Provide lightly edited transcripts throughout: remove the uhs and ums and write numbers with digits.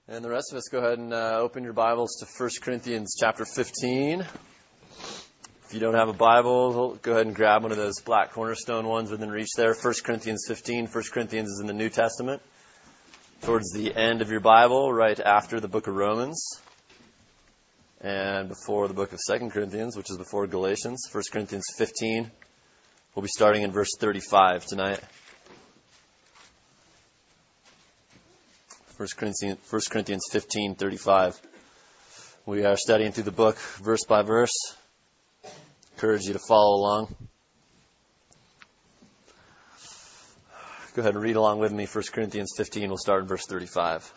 And the rest of us, go ahead and open your Bibles to 1 Corinthians chapter 15. If you don't have a Bible, go ahead and grab one of those black cornerstone ones within reach there. 1 Corinthians 15. 1 Corinthians is in the New Testament, towards the end of your Bible, right after the book of Romans, and before the book of 2 Corinthians, which is before Galatians. 1 Corinthians 15. We'll be starting in verse 35 tonight. 1 Corinthians 15:35. We are studying through the book verse by verse. Encourage you to follow along. Go ahead and read along with me. 1 Corinthians 15. We'll start in verse 35.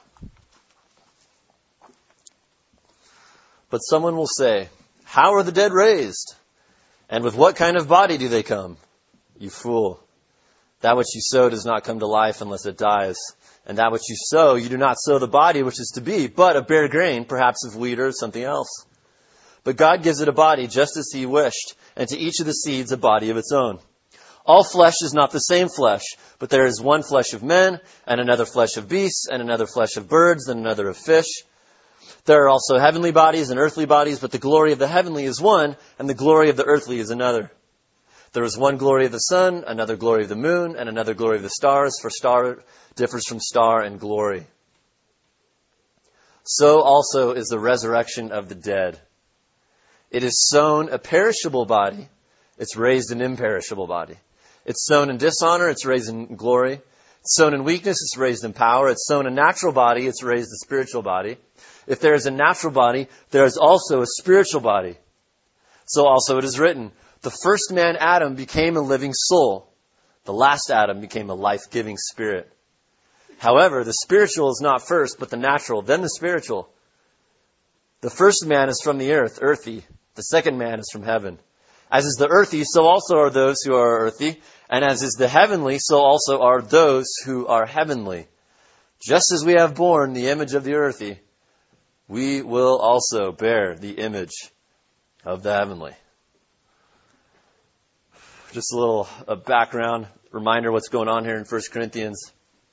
But someone will say, "How are the dead raised? And with what kind of body do they come?" You fool. That which you sow does not come to life unless it dies. And that which you sow, you do not sow the body which is to be, but a bare grain, perhaps of wheat or something else. But God gives it a body just as He wished, and to each of the seeds a body of its own. All flesh is not the same flesh, but there is one flesh of men, and another flesh of beasts, and another flesh of birds, and another of fish. There are also heavenly bodies and earthly bodies, but the glory of the heavenly is one, and the glory of the earthly is another. There is one glory of the sun, another glory of the moon, and another glory of the stars, for star differs from star in glory. So also is the resurrection of the dead. It is sown a perishable body, it's raised an imperishable body. It's sown in dishonor, it's raised in glory. It's sown in weakness, it's raised in power. It's sown a natural body, it's raised a spiritual body. If there is a natural body, there is also a spiritual body. So also it is written, the first man, Adam, became a living soul. The last Adam became a life-giving spirit. However, the spiritual is not first, but the natural, then the spiritual. The first man is from the earth, earthy. The second man is from heaven. As is the earthy, so also are those who are earthy. And as is the heavenly, so also are those who are heavenly. Just as we have borne the image of the earthy, we will also bear the image of the heavenly. Just a little background, reminder what's going on here in 1 Corinthians.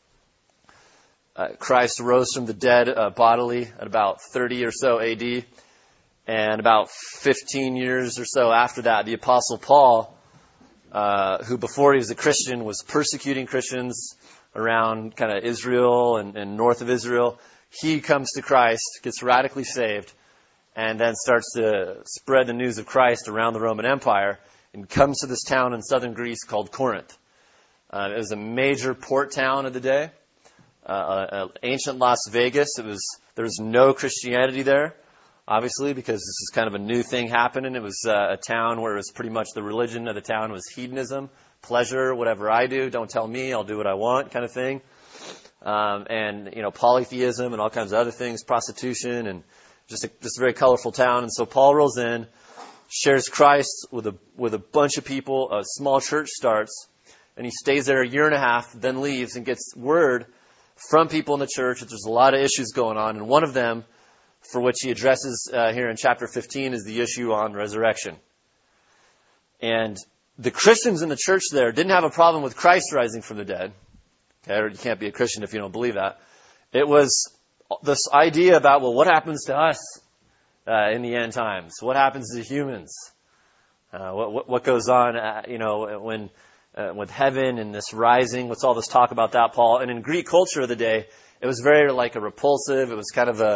Christ rose from the dead bodily at about 30 or so AD. And about 15 years or so after that, the Apostle Paul, who before he was a Christian was persecuting Christians around kind of Israel and north of Israel, he comes to Christ, gets radically saved, and then starts to spread the news of Christ around the Roman Empire, and comes to this town in southern Greece called Corinth. It was a major port town of the day, ancient Las Vegas. There was no Christianity there, obviously, because this was kind of a new thing happening. It was a town where it was pretty much the religion of the town was hedonism, pleasure, whatever I do, don't tell me, I'll do what I want, kind of thing. And polytheism and all kinds of other things, prostitution, and just a very colorful town. And so Paul rolls in, shares Christ with a bunch of people. A small church starts, and he stays there a year and a half, then leaves and gets word from people in the church that there's a lot of issues going on. And one of them, for which he addresses here in chapter 15, is the issue on resurrection. And the Christians in the church there didn't have a problem with Christ rising from the dead. Okay, you can't be a Christian if you don't believe that. It was this idea about, well, what happens to us in the end times? What happens to humans? What goes on, when with heaven and this rising? What's all this talk about that, Paul? And in Greek culture of the day, it was very like a repulsive. It was kind of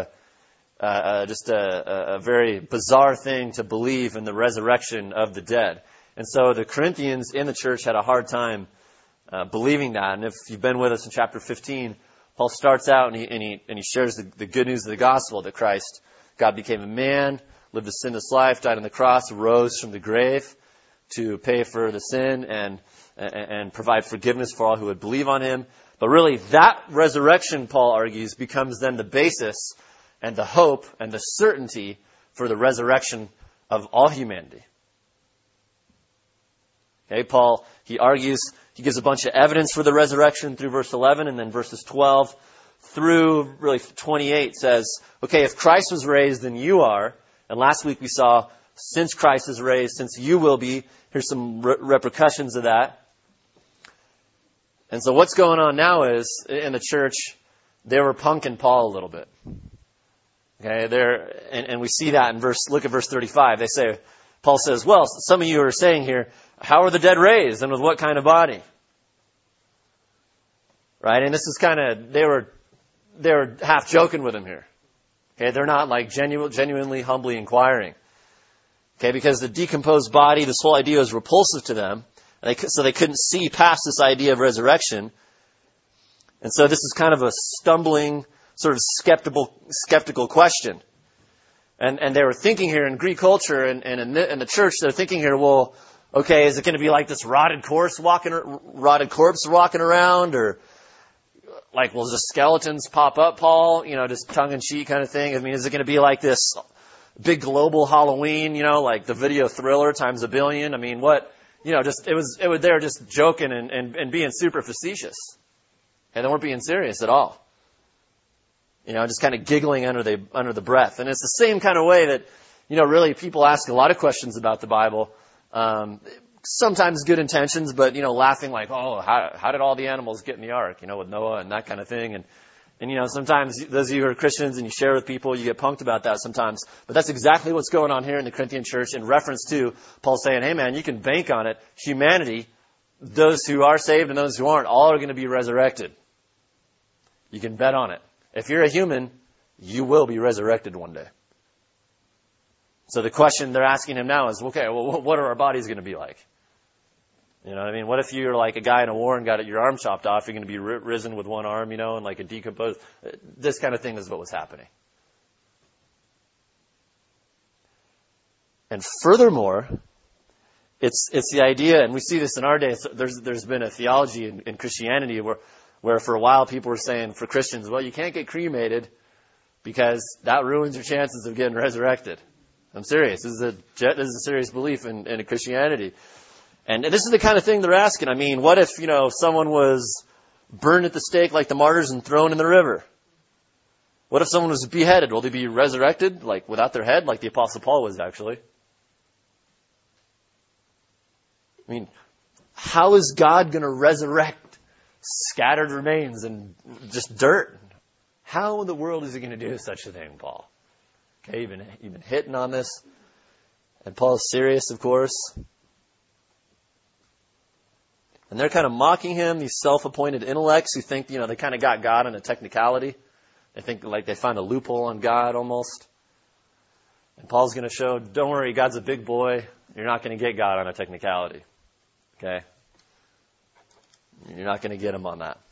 a very bizarre thing to believe in the resurrection of the dead. And so the Corinthians in the church had a hard time believing that. And if you've been with us in chapter 15, Paul starts out and he shares the good news of the gospel that God became a man, lived a sinless life, died on the cross, rose from the grave to pay for the sin and provide forgiveness for all who would believe on Him. But really, that resurrection, Paul argues, becomes then the basis and the hope and the certainty for the resurrection of all humanity. Okay, Paul, he argues, he gives a bunch of evidence for the resurrection through verse 11, and then verses 12 through really 28 says, okay, if Christ was raised, then you are. And last week we saw, since Christ is raised, since you will be, here's some repercussions of that. And so what's going on now is, in the church, they were punking Paul a little bit. Okay, and we see that in look at verse 35. Paul says, well, some of you are saying here, how are the dead raised, and with what kind of body? Right? And this is they were half joking with him here. Okay, they're not like genuinely, humbly inquiring. Okay, because the decomposed body, this whole idea is repulsive to them, so they couldn't see past this idea of resurrection. And so this is kind of a stumbling, sort of skeptical question. And they were thinking here in Greek culture and in the church, they're thinking here, well, okay, is it going to be like this rotted corpse walking around, or like, will just skeletons pop up, Paul? Just tongue-in-cheek kind of thing. I mean, is it going to be like this big global Halloween, like the video Thriller times a billion? I mean, what, they were just joking and being super facetious. And they weren't being serious at all. Just kind of giggling under the breath. And it's the same kind of way that, really people ask a lot of questions about the Bible. Sometimes good intentions, but, laughing like, oh, how did all the animals get in the ark, with Noah and that kind of thing. And sometimes those of you who are Christians and you share with people, you get punked about that sometimes. But that's exactly what's going on here in the Corinthian church in reference to Paul saying, hey man, you can bank on it. Humanity, those who are saved and those who aren't, all are going to be resurrected. You can bet on it. If you're a human, you will be resurrected one day. So the question they're asking him now is, okay, well, what are our bodies going to be like? You know what I mean? What if you're like a guy in a war and got your arm chopped off? You're going to be risen with one arm, and like a decomposed. This kind of thing is what was happening. And furthermore, it's the idea, and we see this in our day. There's been a theology in Christianity where for a while people were saying for Christians, well, you can't get cremated because that ruins your chances of getting resurrected. I'm serious. This is a serious belief in Christianity. And this is the kind of thing they're asking. I mean, what if, someone was burned at the stake like the martyrs and thrown in the river? What if someone was beheaded? Will they be resurrected, like without their head, like the Apostle Paul was actually? I mean, how is God going to resurrect scattered remains and just dirt? How in the world is he going to do such a thing, Paul? Okay, you've been hitting on this. And Paul's serious, of course. And they're kind of mocking him, these self-appointed intellects who think, they kind of got God on a technicality. They think like they find a loophole on God almost. And Paul's going to show, don't worry, God's a big boy. You're not going to get God on a technicality. Okay? You're not going to get him on that.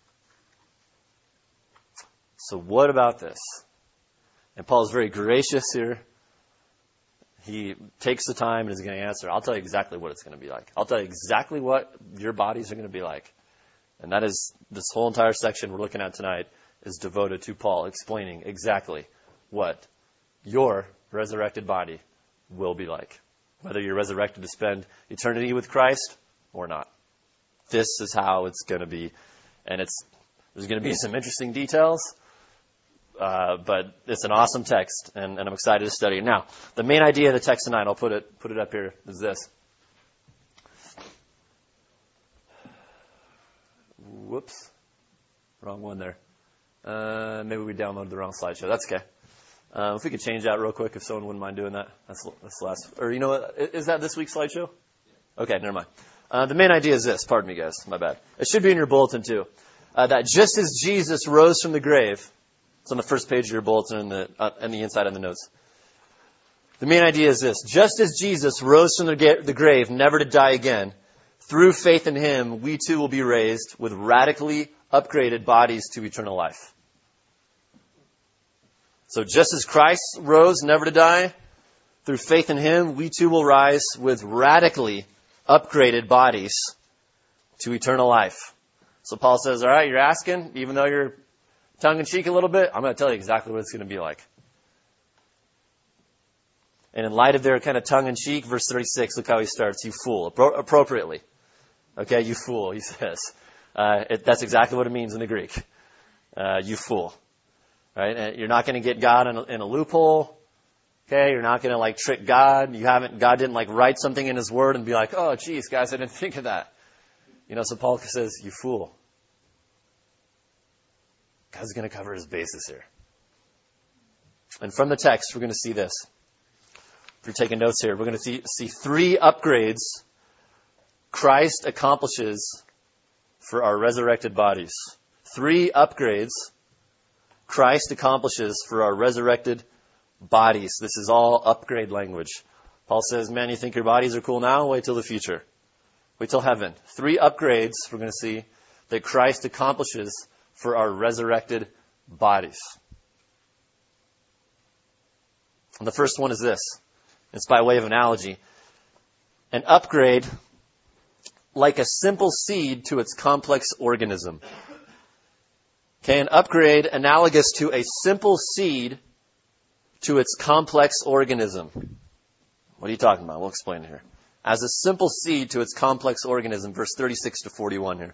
So what about this? And Paul's very gracious here. He takes the time and is going to answer. I'll tell you exactly what it's going to be like. I'll tell you exactly what your bodies are going to be like. And that is, this whole entire section we're looking at tonight is devoted to Paul explaining exactly what your resurrected body will be like. Whether you're resurrected to spend eternity with Christ or not. This is how it's going to be. And there's going to be some interesting details. But it's an awesome text, and I'm excited to study it. Now, the main idea of the text tonight, I'll put it up here, is this. Whoops. Wrong one there. Maybe we downloaded the wrong slideshow. That's okay. If we could change that real quick, if someone wouldn't mind doing that. That's the last. Or you know what? Is that this week's slideshow? Okay, never mind. The main idea is this. Pardon me, guys. My bad. It should be in your bulletin, too. That just as Jesus rose from the grave, it's on the first page of your bulletin and the inside of the notes. The main idea is this. Just as Jesus rose from the grave, never to die again, through faith in him, we too will be raised with radically upgraded bodies to eternal life. So just as Christ rose, never to die, through faith in him, we too will rise with radically upgraded bodies to eternal life. So Paul says, all right, you're asking, even though you're tongue-in-cheek a little bit, I'm going to tell you exactly what it's going to be like. And in light of their kind of tongue-in-cheek, verse 36, look how he starts. You fool. Appropriately. Okay, you fool, he says. That's exactly what it means in the Greek. You fool. Right? And you're not going to get God in a loophole. Okay, you're not going to trick God. God didn't write something in his word and be like, oh, geez, guys, I didn't think of that. So Paul says, you fool. God's going to cover his bases here. And from the text, we're going to see this. If you're taking notes here, we're going to see three upgrades Christ accomplishes for our resurrected bodies. Three upgrades Christ accomplishes for our resurrected bodies. This is all upgrade language. Paul says, man, you think your bodies are cool now? Wait till the future. Wait till heaven. Three upgrades we're going to see that Christ accomplishes for our resurrected bodies. And the first one is this. It's by way of analogy. An upgrade like a simple seed to its complex organism. Okay, an upgrade analogous to a simple seed to its complex organism. What are you talking about? We'll explain it here. As a simple seed to its complex organism, verse 36 to 41 here.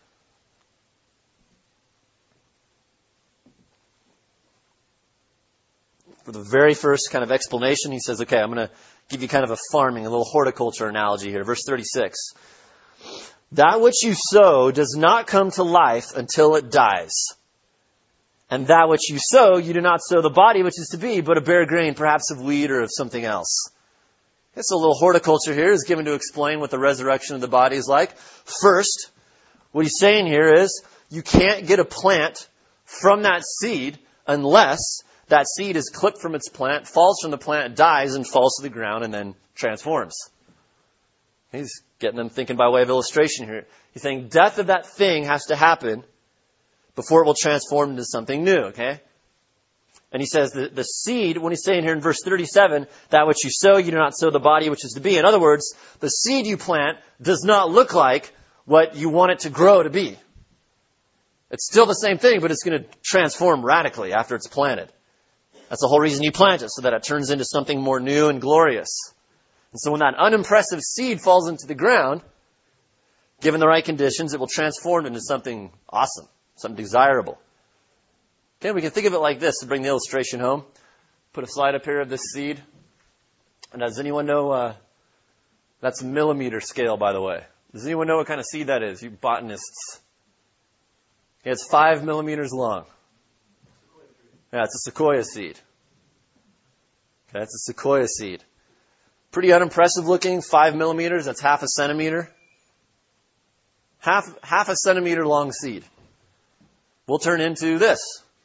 For the very first kind of explanation, he says, okay, I'm going to give you kind of a farming, a little horticulture analogy here. Verse 36. That which you sow does not come to life until it dies. And that which you sow, you do not sow the body which is to be, but a bare grain, perhaps of wheat or of something else. It's a little horticulture here is given to explain what the resurrection of the body is like. First, what he's saying here is you can't get a plant from that seed unless that seed is clipped from its plant, falls from the plant, dies, and falls to the ground, and then transforms. He's getting them thinking by way of illustration here. He's saying death of that thing has to happen before it will transform into something new, okay? And he says the seed, when he's saying here in verse 37, that which you sow, you do not sow the body which is to be. In other words, the seed you plant does not look like what you want it to grow to be. It's still the same thing, but it's going to transform radically after it's planted. That's the whole reason you plant it, so that it turns into something more new and glorious. And so when that unimpressive seed falls into the ground, given the right conditions, it will transform into something awesome, something desirable. Okay, we can think of it like this to bring the illustration home. Put a slide up here of this seed. And does anyone know, that's millimeter scale, by the way. Does anyone know what kind of seed that is, you botanists? Okay, it's 5 millimeters long. Yeah, it's a sequoia seed. Okay, it's a sequoia seed. Pretty unimpressive looking, 5 millimeters, that's half a centimeter. Half a centimeter long seed will turn into this.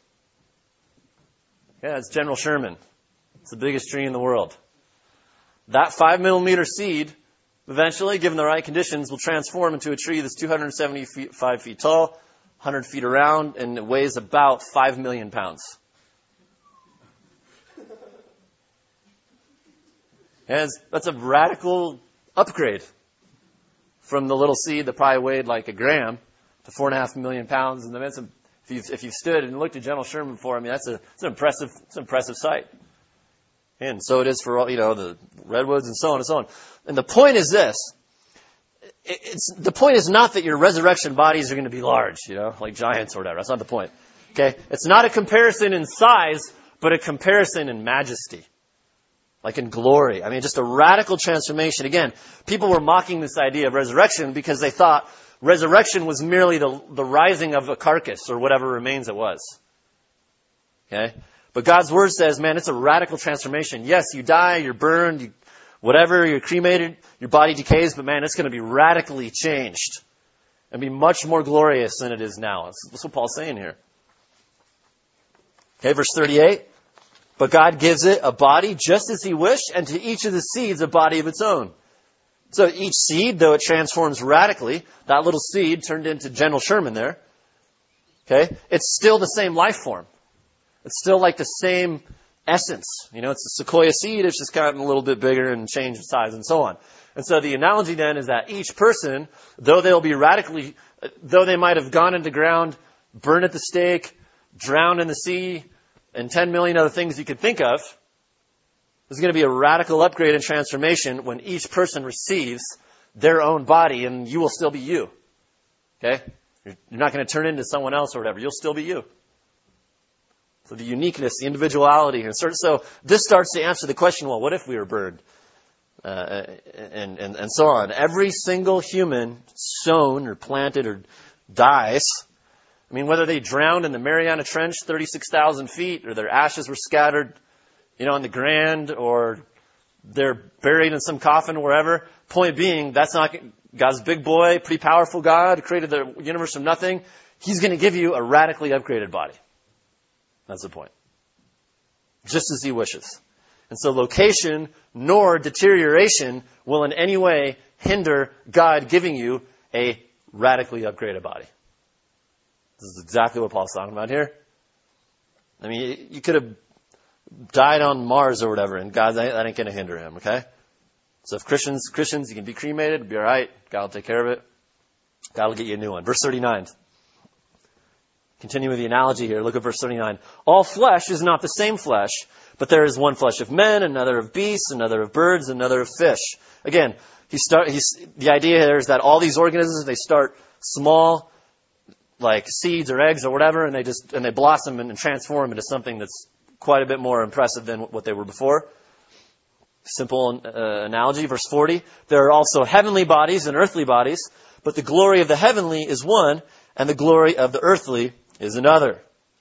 Yeah, it's General Sherman. It's the biggest tree in the world. That 5 millimeter seed, eventually, given the right conditions, will transform into a tree that's 275 feet tall, 100 feet around, and it weighs about 5 million pounds. And that's a radical upgrade from the little seed that probably weighed like a gram to 4.5 million pounds. And that's if you've stood and looked at General Sherman before, I mean, it's an impressive sight. And so it is for all, the redwoods and so on and so on. And the point is this. The point is not that your resurrection bodies are going to be large, like giants or whatever. That's not the point. Okay? It's not a comparison in size, but a comparison in majesty. Like in glory. I mean, just a radical transformation. Again, people were mocking this idea of resurrection because they thought resurrection was merely the rising of a carcass or whatever remains it was. Okay? But God's Word says, man, it's a radical transformation. Yes, you die, you're burned, you're cremated, your body decays, but man, it's going to be radically changed and be much more glorious than it is now. That's what Paul's saying here. Okay, verse 38. But God gives it a body just as He wished, and to each of the seeds a body of its own. So each seed, though it transforms radically, that little seed turned into General Sherman there, okay, it's still the same life form. It's still like the same essence. It's a sequoia seed, it's just gotten a little bit bigger and changed in size and so on. And so the analogy then is that each person, though they might have gone into ground, burned at the stake, drowned in the sea, and 10 million other things you could think of, there's going to be a radical upgrade and transformation when each person receives their own body, and you will still be you. Okay? You're not going to turn into someone else or whatever. You'll still be you. So the uniqueness, the individuality. So this starts to answer the question, well, what if we were burned? And so on. Every single human sown or planted or dies, I mean, whether they drowned in the Mariana Trench 36,000 feet, or their ashes were scattered, on the Grand, or they're buried in some coffin wherever. Point being, that's not God's big boy, pretty powerful God who created the universe from nothing. He's going to give you a radically upgraded body. That's the point. Just as he wishes. And so location nor deterioration will in any way hinder God giving you a radically upgraded body. This is exactly what Paul's talking about here. I mean, you could have died on Mars or whatever, and God, that ain't going to hinder him, okay? So if Christians, you can be cremated, it'll be all right. God will take care of it. God will get you a new one. Verse 39. Continue with the analogy here. Look at verse 39. All flesh is not the same flesh, but there is one flesh of men, another of beasts, another of birds, another of fish. Again, the idea here is that all these organisms, they start small, like seeds or eggs or whatever, and they blossom and transform into something that's quite a bit more impressive than what they were before. Simple analogy, verse 40. There are also heavenly bodies and earthly bodies, but the glory of the heavenly is one, and the glory of the earthly is another.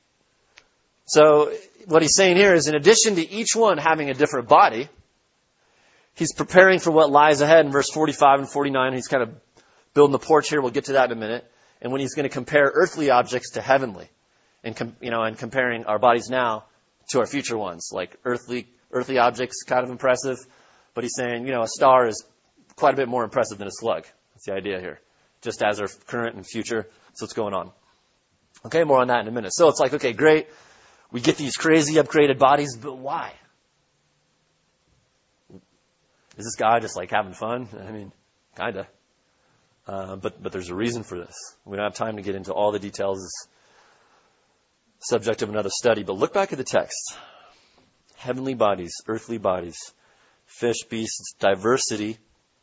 So what he's saying here is, in addition to each one having a different body, he's preparing for what lies ahead in verse 45 and 49. He's kind of building the porch here. We'll get to that in a minute. And when he's going to compare earthly objects to heavenly, and comparing our bodies now to our future ones, like earthly objects, kind of impressive, but he's saying, a star is quite a bit more impressive than a slug. That's the idea here. Just as our current and future. So what's going on? Okay, more on that in a minute. So it's like, okay, great. We get these crazy upgraded bodies, but why? Is this guy just like having fun? I mean, kinda. But there's a reason for this. We don't have time to get into all the details. It's subject of another study. But look back at the text. Heavenly bodies, earthly bodies, fish, beasts, diversity.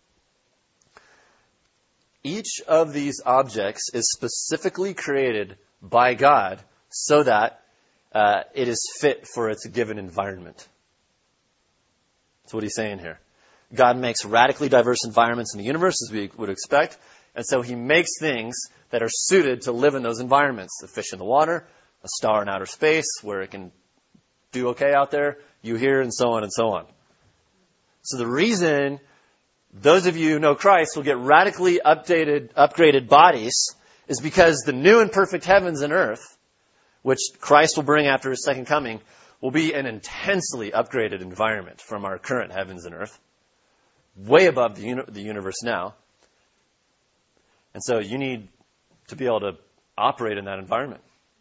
Each of these objects is specifically created by God so that it is fit for its given environment. That's what he's saying here. God makes radically diverse environments in the universe, as we would expect. And so he makes things that are suited to live in those environments. A fish in the water, a star in outer space where it can do okay out there, you here, and so on and so on. So the reason those of you who know Christ will get radically upgraded bodies is because the new and perfect heavens and earth, which Christ will bring after his second coming, will be an intensely upgraded environment from our current heavens and earth, way above the universe now. And so you need to be able to operate in that environment.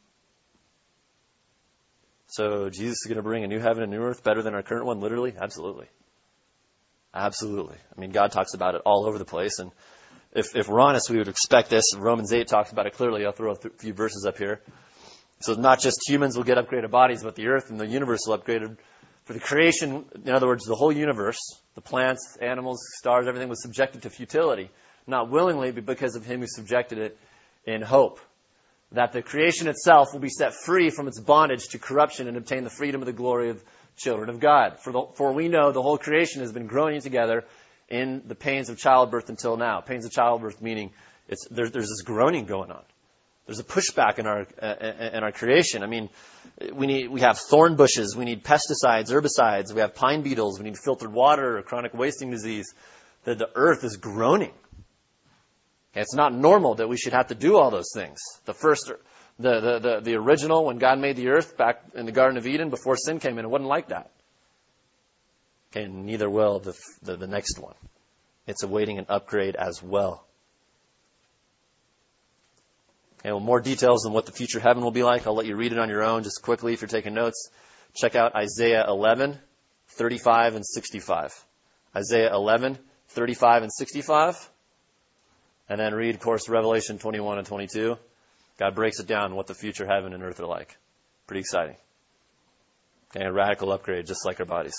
So Jesus is going to bring a new heaven and new earth better than our current one, literally? Absolutely. Absolutely. I mean, God talks about it all over the place. And if we're honest, we would expect this. Romans 8 talks about it clearly. I'll throw a few verses up here. So not just humans will get upgraded bodies, but the earth and the universe will upgrade. For the creation, in other words, the whole universe, the plants, animals, stars, everything was subjected to futility. Not willingly, but because of him who subjected it in hope. That the creation itself will be set free from its bondage to corruption and obtain the freedom of the glory of children of God. For we know the whole creation has been growing together in the pains of childbirth until now. Pains of childbirth meaning there's this groaning going on. There's a pushback in our creation. I mean, we have thorn bushes, we need pesticides, herbicides, we have pine beetles, we need filtered water, chronic wasting disease. The earth is groaning. Okay, it's not normal that we should have to do all those things. The original, when God made the earth back in the Garden of Eden before sin came in, it wasn't like that. Okay, neither will the next one. It's awaiting an upgrade as well. Okay, well, more details on what the future heaven will be like. I'll let you read it on your own just quickly if you're taking notes. Check out Isaiah 11, 35 and 65. Isaiah 11, 35 and 65. And then read, of course, Revelation 21 and 22. God breaks it down what the future heaven and earth are like. Pretty exciting. Okay, a radical upgrade, just like our bodies.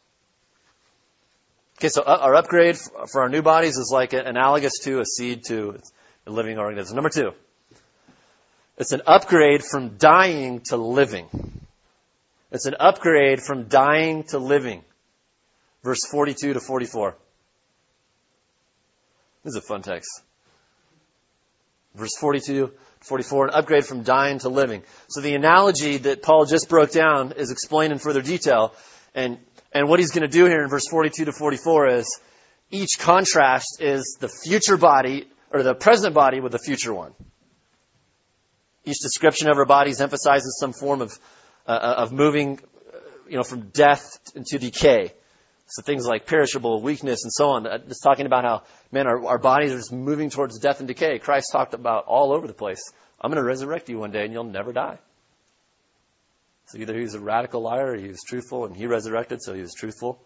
Okay, so our upgrade for our new bodies is like analogous to a seed to a living organism. Number 2, it's an upgrade from dying to living. It's an upgrade from dying to living. Verse 42 to 44. This is a fun text. Verse 42, 44, an upgrade from dying to living. So the analogy that Paul just broke down is explained in further detail. And what he's going to do here in verse 42 to 44 is each contrast is the future body, or the present body with the future one. Each description of our bodies emphasizes some form of moving, from death into decay. So things like perishable, weakness, and so on. It's talking about how, our bodies are just moving towards death and decay. Christ talked about all over the place. I'm going to resurrect you one day and you'll never die. So either he was a radical liar or he was truthful, and he resurrected, so he was truthful.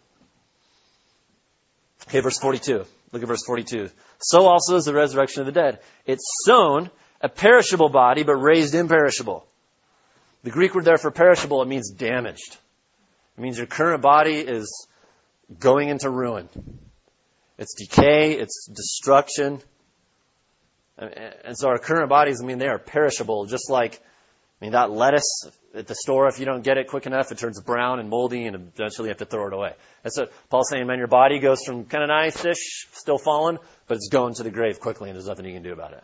Okay, verse 42. Look at verse 42. So also is the resurrection of the dead. It's sown a perishable body, but raised imperishable. The Greek word there for perishable, it means damaged. It means your current body is going into ruin. It's decay, it's destruction. And so our current bodies, they are perishable, just like, that lettuce at the store, if you don't get it quick enough, it turns brown and moldy, and eventually you have to throw it away. That's what Paul's saying, your body goes from kind of nice-ish, still fallen, but it's going to the grave quickly, and there's nothing you can do about it.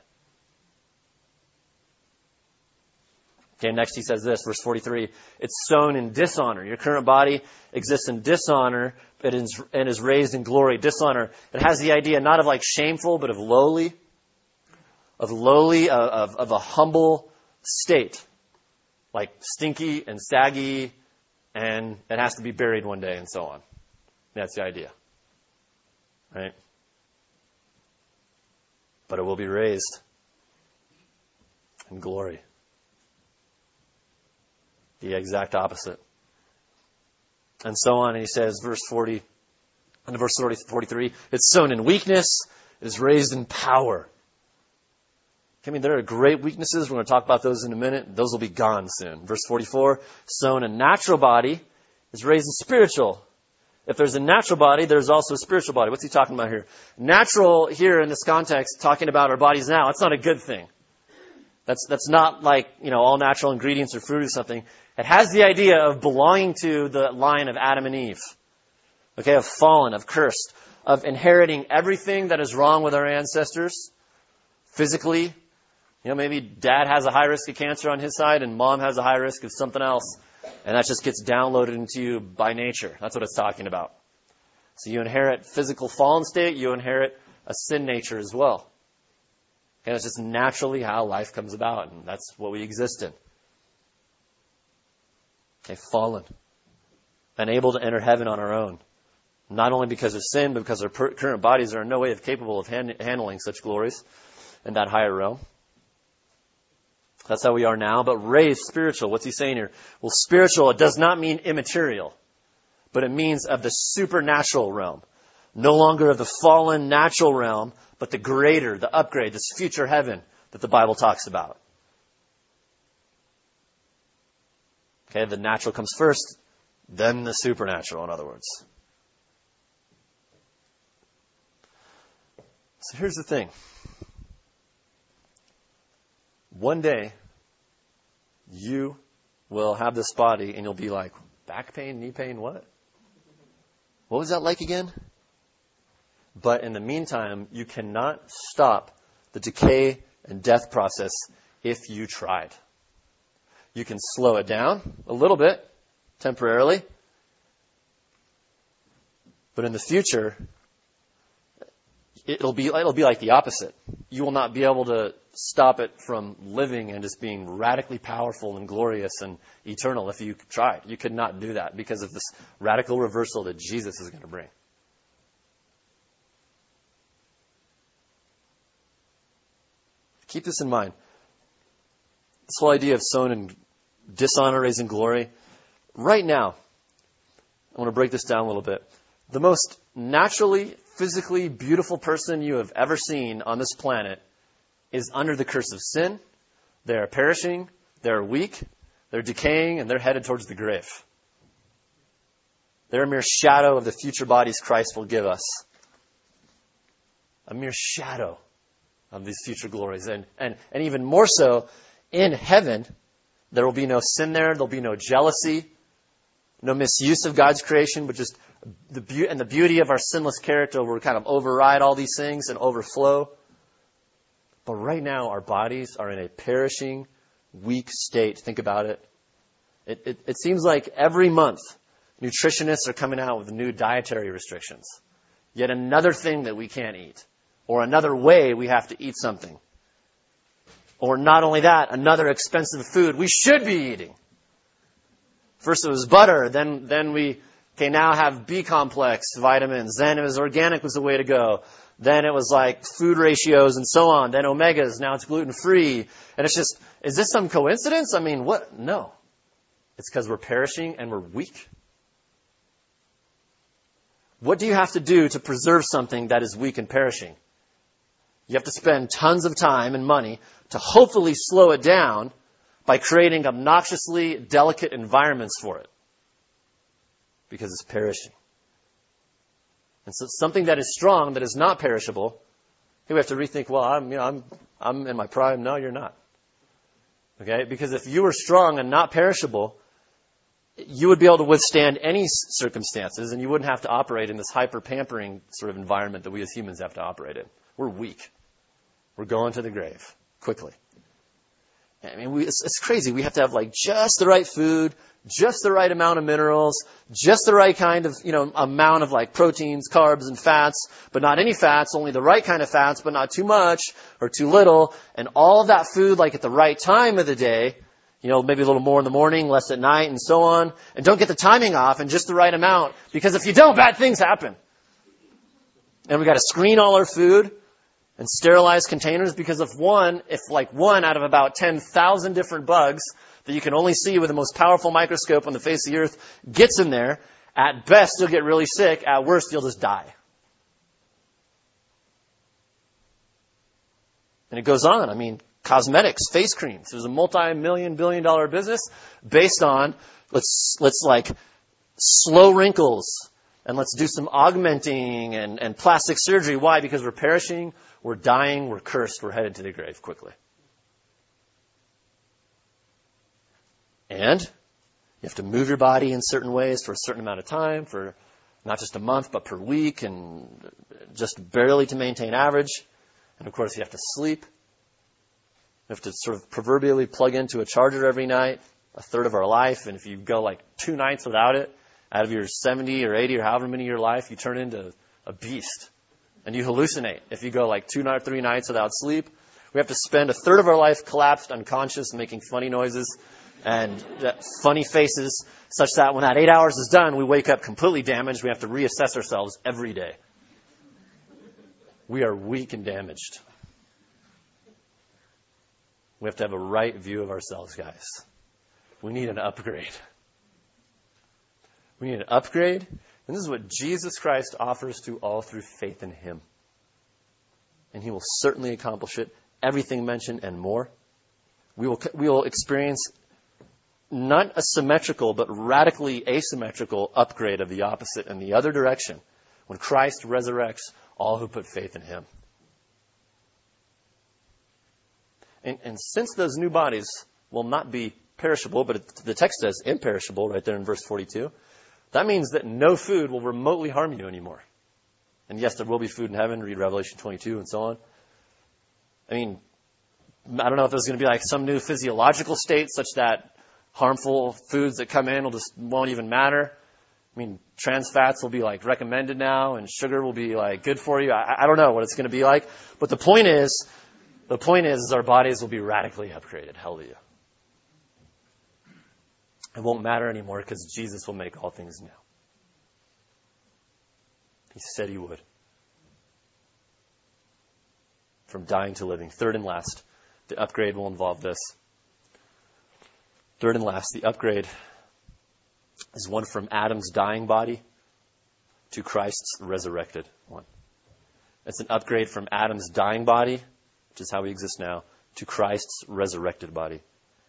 Okay, next he says this, verse 43, it's sown in dishonor. Your current body exists in dishonor and is raised in glory. Dishonor, it has the idea not of like shameful, but of lowly, of a humble state. Like stinky and saggy, and it has to be buried one day, and so on. That's the idea. Right? But it will be raised in glory. The exact opposite. And so on, and he says, verse 43, it's sown in weakness, it is raised in power. There are great weaknesses. We're going to talk about those in a minute. Those will be gone soon. Verse 44, sown a natural body is raised in spiritual. If there's a natural body, there's also a spiritual body. What's he talking about here? Natural here in this context, talking about our bodies now, it's not a good thing. That's not like, all natural ingredients or fruit or something. It has the idea of belonging to the line of Adam and Eve. Okay, of fallen, of cursed, of inheriting everything that is wrong with our ancestors, physically. Maybe dad has a high risk of cancer on his side and mom has a high risk of something else. And that just gets downloaded into you by nature. That's what it's talking about. So you inherit physical fallen state, you inherit a sin nature as well. Okay, that's just naturally how life comes about, and that's what we exist in. Okay, fallen. Unable to enter heaven on our own. Not only because of sin, but because our current bodies are in no way capable of handling such glories in that higher realm. That's how we are now, but raised spiritual. What's he saying here? Well, spiritual, it does not mean immaterial, but it means of the supernatural realm. No longer of the fallen natural realm, but the greater, the upgrade, this future heaven that the Bible talks about. Okay, the natural comes first, then the supernatural, in other words. So here's the thing. One day, you will have this body and you'll be like, back pain, knee pain, what? What was that like again? But in the meantime, you cannot stop the decay and death process if you tried. You can slow it down a little bit, temporarily. But in the future, it'll be like the opposite. You will not be able to stop it from living and just being radically powerful and glorious and eternal if you tried. You could not do that because of this radical reversal that Jesus is going to bring. Keep this in mind. This whole idea of sown in dishonor, raised in glory. Right now, I want to break this down a little bit. The most naturally, physically beautiful person you have ever seen on this planet is under the curse of sin. They are perishing, they're weak, they're decaying, and they're headed towards the grave. They're a mere shadow of the future bodies Christ will give us. A mere shadow of these future glories. And even more so, in heaven, there will be no sin there, there'll be no jealousy, no misuse of God's creation, but just the beauty of our sinless character will kind of override all these things and overflow. But right now, our bodies are in a perishing, weak state. Think about it. It seems like every month, nutritionists are coming out with new dietary restrictions. Yet another thing that we can't eat. Or another way we have to eat something. Or not only that, another expensive food we should be eating. First it was butter, then we now have B-complex vitamins, then it was organic was the way to go. Then it was like food ratios and so on, then omegas, now it's gluten-free. And it's just, is this some coincidence? I mean, what? No. It's because we're perishing and we're weak. What do you have to do to preserve something that is weak and perishing? You have to spend tons of time and money to hopefully slow it down by creating obnoxiously delicate environments for it. Because it's perishing. And so something that is strong, that is not perishable, we have to rethink, well, I'm in my prime. No, you're not. Okay? Because if you were strong and not perishable, you would be able to withstand any circumstances, and you wouldn't have to operate in this hyper-pampering sort of environment that we as humans have to operate in. We're weak. We're going to the grave quickly. I mean, it's crazy. We have to have like just the right food, just the right amount of minerals, just the right kind of, amount of like proteins, carbs, and fats, but not any fats, only the right kind of fats, but not too much or too little, and all of that food like at the right time of the day, maybe a little more in the morning, less at night, and so on. And don't get the timing off and just the right amount, because if you don't, bad things happen. And we got to screen all our food and sterilize containers, because if one out of about 10,000 different bugs that you can only see with the most powerful microscope on the face of the earth gets in there, at best you'll get really sick, at worst you'll just die. And it goes on. I mean, cosmetics, face creams. There's a multi-billion business based on let's slow wrinkles and let's do some augmenting and plastic surgery. Why? Because we're perishing, we're dying, we're cursed, we're headed to the grave quickly. And you have to move your body in certain ways for a certain amount of time, for not just a month, but per week, and just barely to maintain average. And of course, you have to sleep. You have to sort of proverbially plug into a charger every night, a third of our life. And if you go like 2 nights without it, out of your 70 or 80 or however many year life, you turn into a beast. And you hallucinate. If you go like 2 or 3 nights without sleep, we have to spend a third of our life collapsed, unconscious, making funny noises and funny faces, such that when that 8 hours is done, we wake up completely damaged. We have to reassess ourselves every day. We are weak and damaged. We have to have a right view of ourselves, guys. We need an upgrade. We need an upgrade, and this is what Jesus Christ offers to all through faith in Him. And He will certainly accomplish it, everything mentioned and more. We will experience not a symmetrical, but radically asymmetrical upgrade of the opposite in the other direction when Christ resurrects all who put faith in Him. And since those new bodies will not be perishable, but the text says imperishable right there in verse 42, that means that no food will remotely harm you anymore. And yes, there will be food in heaven. Read Revelation 22 and so on. I mean, I don't know if there's going to be like some new physiological state such that harmful foods that come in won't even matter. I mean, trans fats will be like recommended now, and sugar will be like good for you. I don't know what it's going to be like. But the point is our bodies will be radically upgraded. Hallelujah. It won't matter anymore because Jesus will make all things new. He said He would. From dying to living. Third and last, the upgrade will involve this. Third and last, the upgrade is one from Adam's dying body to Christ's resurrected one. It's an upgrade from Adam's dying body, which is how we exist now, to Christ's resurrected body.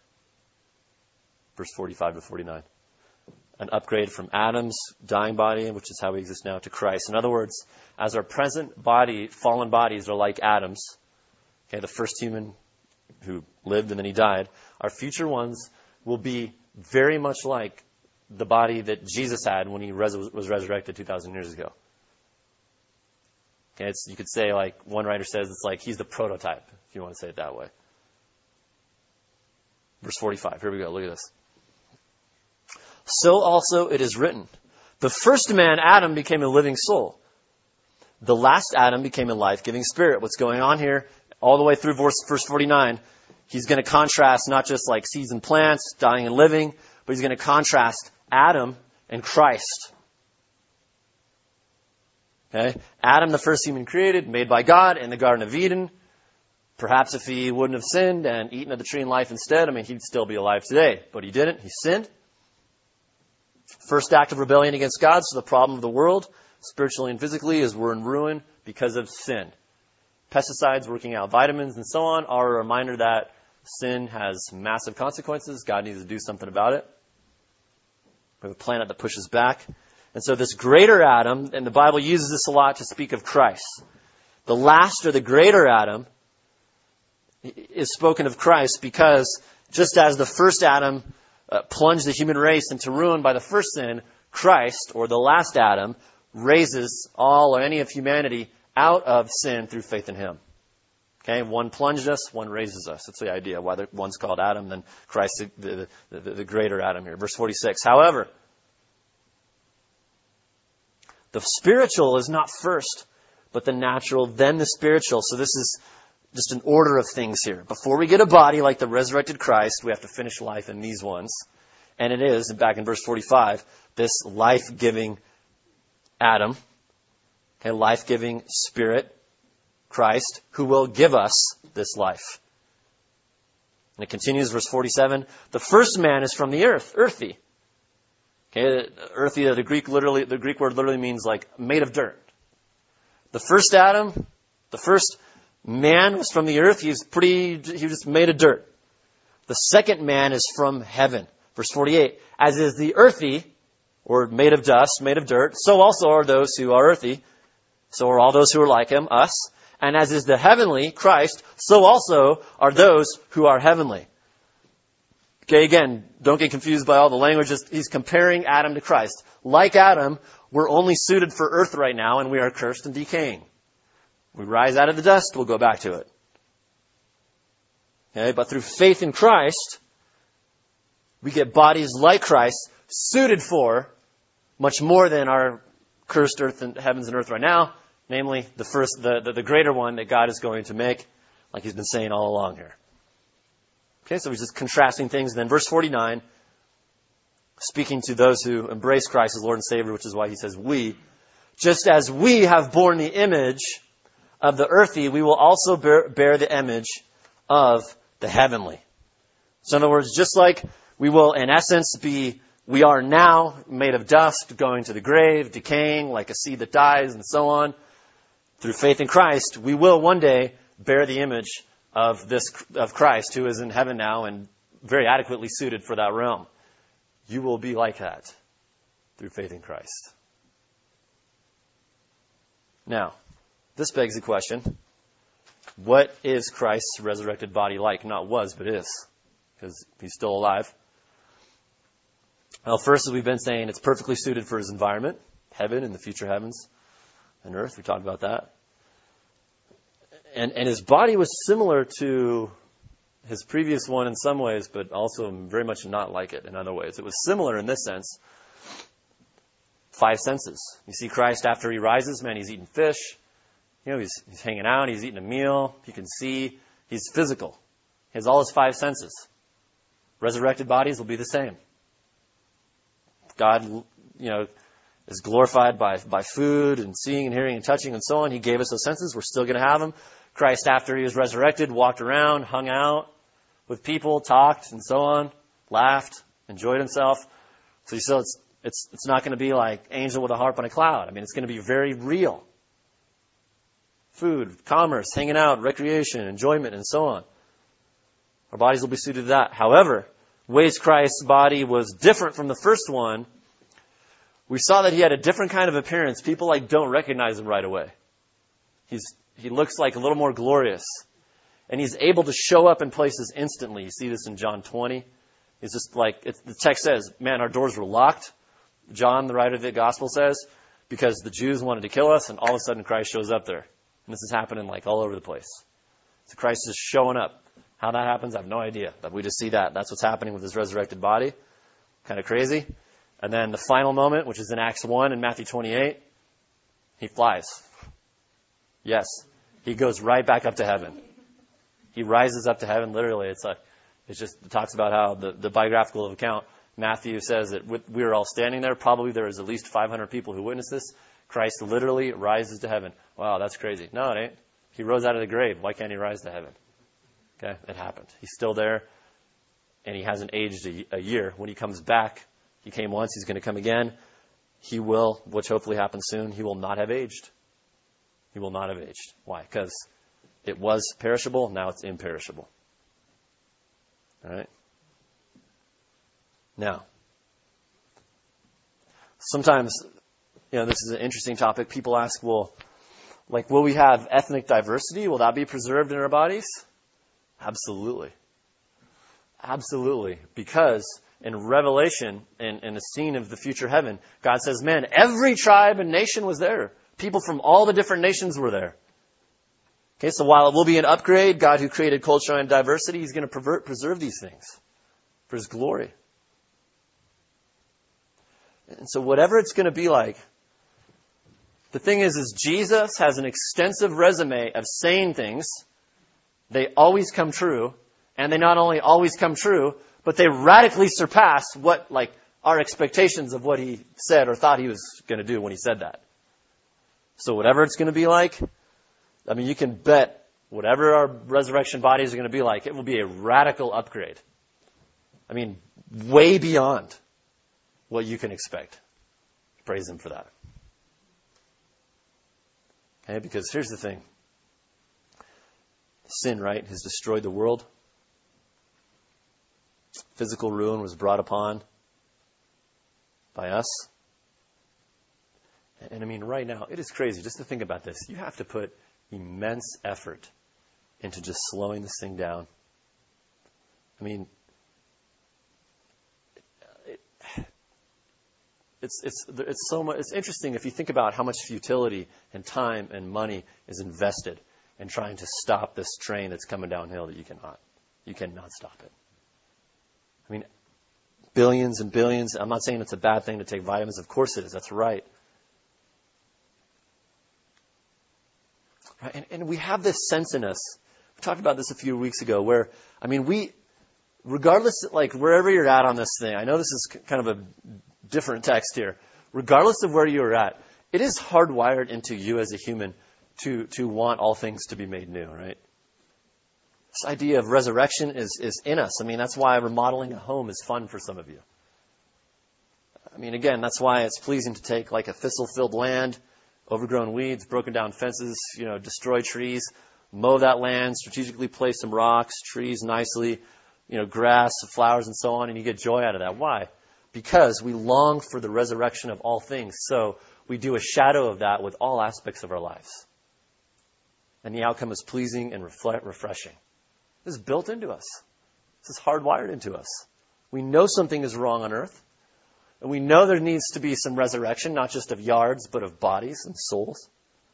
Verse 45 to 49. An upgrade from Adam's dying body, which is how we exist now, to Christ. In other words, as our present body, fallen bodies are like Adam's, okay, the first human who lived and then he died, our future ones will be very much like the body that Jesus had when He was resurrected 2,000 years ago. Okay, you could say, like one writer says, it's like he's the prototype, if you want to say it that way. Verse 45, here we go, look at this. So also it is written, the first man, Adam, became a living soul. The last Adam became a life-giving spirit. What's going on here, all the way through verse 49, he's going to contrast not just like seeds and plants, dying and living, but he's going to contrast Adam and Christ. Okay? Adam, the first human created, made by God in the Garden of Eden. Perhaps if he wouldn't have sinned and eaten of the tree in life instead, he'd still be alive today. But he didn't. He sinned. First act of rebellion against God, so the problem of the world, spiritually and physically, is we're in ruin because of sin. Pesticides, working out vitamins, and so on are a reminder that sin has massive consequences. God needs to do something about it. We have a planet that pushes back. And so this greater Adam, and the Bible uses this a lot to speak of Christ. The last or the greater Adam is spoken of Christ because just as the first Adam plunged the human race into ruin by the first sin, Christ, or the last Adam, raises all or any of humanity out of sin through faith in him. Okay, one plunged us, one raises us. That's the idea. Why one's called Adam, then Christ, the greater Adam here. Verse 46. However, the spiritual is not first, but the natural, then the spiritual. So this is just an order of things here. Before we get a body like the resurrected Christ, we have to finish life in these ones. And it is, back in verse 45, this life-giving Adam, okay, life-giving Spirit, Christ, who will give us this life. And it continues, verse 47, the first man is from the earth, earthy. Okay, earthy, the Greek word literally means like made of dirt. The first Adam, the first man was from the earth. He was just made of dirt. The second man is from heaven. Verse 48, as is the earthy, or made of dust, made of dirt, so also are those who are earthy. So are all those who are like him, us. And as is the heavenly, Christ, so also are those who are heavenly. Okay, again, don't get confused by all the languages. He's comparing Adam to Christ. Like Adam, we're only suited for earth right now, and we are cursed and decaying. We rise out of the dust, we'll go back to it. Okay, but through faith in Christ, we get bodies like Christ, suited for much more than our cursed earth and heavens and earth right now, namely the greater one that God is going to make, like he's been saying all along here. Okay, so he's just contrasting things. And then verse 49, speaking to those who embrace Christ as Lord and Savior, which is why he says we, just as we have borne the image of the earthy, we will also bear the image of the heavenly. So in other words, just like we will in essence we are now made of dust, going to the grave, decaying like a seed that dies and so on. Through faith in Christ, we will one day bear the image of Christ, who is in heaven now and very adequately suited for that realm. You will be like that through faith in Christ. Now, this begs the question, what is Christ's resurrected body like? Not was, but is, because he's still alive. Well, first, as we've been saying, it's perfectly suited for his environment, heaven and the future heavens and earth. We talked about that. And his body was similar to his previous one in some ways, but also very much not like it in other ways. It was similar in this sense. 5 senses. You see Christ after he rises, man, he's eating fish. You know, he's hanging out, he's eating a meal. He can see. He's physical. He has all his 5 senses. Resurrected bodies will be the same. God, is glorified by food and seeing and hearing and touching and so on. He gave us those senses. We're still going to have them. Christ, after he was resurrected, walked around, hung out with people, talked and so on, laughed, enjoyed himself. So you saw it's not going to be like angel with a harp on a cloud. It's going to be very real. Food, commerce, hanging out, recreation, enjoyment, and so on. Our bodies will be suited to that. However, ways Christ's body was different from the first one, we saw that he had a different kind of appearance. People don't recognize him right away. He looks like a little more glorious. And he's able to show up in places instantly. You see this in John 20. It's just the text says, man, our doors were locked. John, the writer of the gospel, says, because the Jews wanted to kill us, and all of a sudden Christ shows up there. And this is happening like all over the place. So Christ is showing up. How that happens, I have no idea. But we just see that. That's what's happening with his resurrected body. Kind of crazy. And then the final moment, which is in Acts 1 and Matthew 28, he flies. Yes. He goes right back up to heaven. He rises up to heaven, literally. It talks about how the biographical account, Matthew says that we were all standing there. Probably there was at least 500 people who witnessed this. Christ literally rises to heaven. Wow, that's crazy. No, it ain't. He rose out of the grave. Why can't he rise to heaven? Okay, it happened. He's still there, and he hasn't aged a year. When he comes back, he came once, he's going to come again. He will, which hopefully happens soon, he will not have aged. He will not have aged. Why? Because it was perishable, now it's imperishable. All right? Now, sometimes, this is an interesting topic. People ask, will we have ethnic diversity? Will that be preserved in our bodies? Absolutely. Absolutely. Because in Revelation, in the scene of the future heaven, God says, man, every tribe and nation was there. People from all the different nations were there. Okay, so while it will be an upgrade, God who created culture and diversity, he's going to preserve these things for his glory. And so whatever it's going to be like, the thing is Jesus has an extensive resume of saying things. They always come true. And they not only always come true, but they radically surpass what, our expectations of what he said or thought he was going to do when he said that. So whatever it's going to be like, you can bet whatever our resurrection bodies are going to be like, it will be a radical upgrade. Way beyond what you can expect. Praise him for that. Okay, because here's the thing. Sin, right, has destroyed the world. Physical ruin was brought upon by us. And right now, it is crazy just to think about this. You have to put immense effort into just slowing this thing down. It's so much. It's interesting if you think about how much futility and time and money is invested in trying to stop this train that's coming downhill that you cannot stop it. Billions and billions. I'm not saying it's a bad thing to take vitamins. Of course it is. That's right. Right? And we have this sense in us. We talked about this a few weeks ago where, regardless, wherever you're at on this thing, I know this is kind of a different text here. Regardless of where you're at, it is hardwired into you as a human to want all things to be made new, right? This idea of resurrection is in us. That's why remodeling a home is fun for some of you. Again, that's why it's pleasing to take a thistle-filled land, overgrown weeds, broken down fences, destroy trees, mow that land, strategically place some rocks, trees nicely, grass, flowers, and so on, and you get joy out of that. Why? Because we long for the resurrection of all things. So we do a shadow of that with all aspects of our lives. And the outcome is pleasing and refreshing. This is built into us. This is hardwired into us. We know something is wrong on earth. And we know there needs to be some resurrection, not just of yards, but of bodies and souls.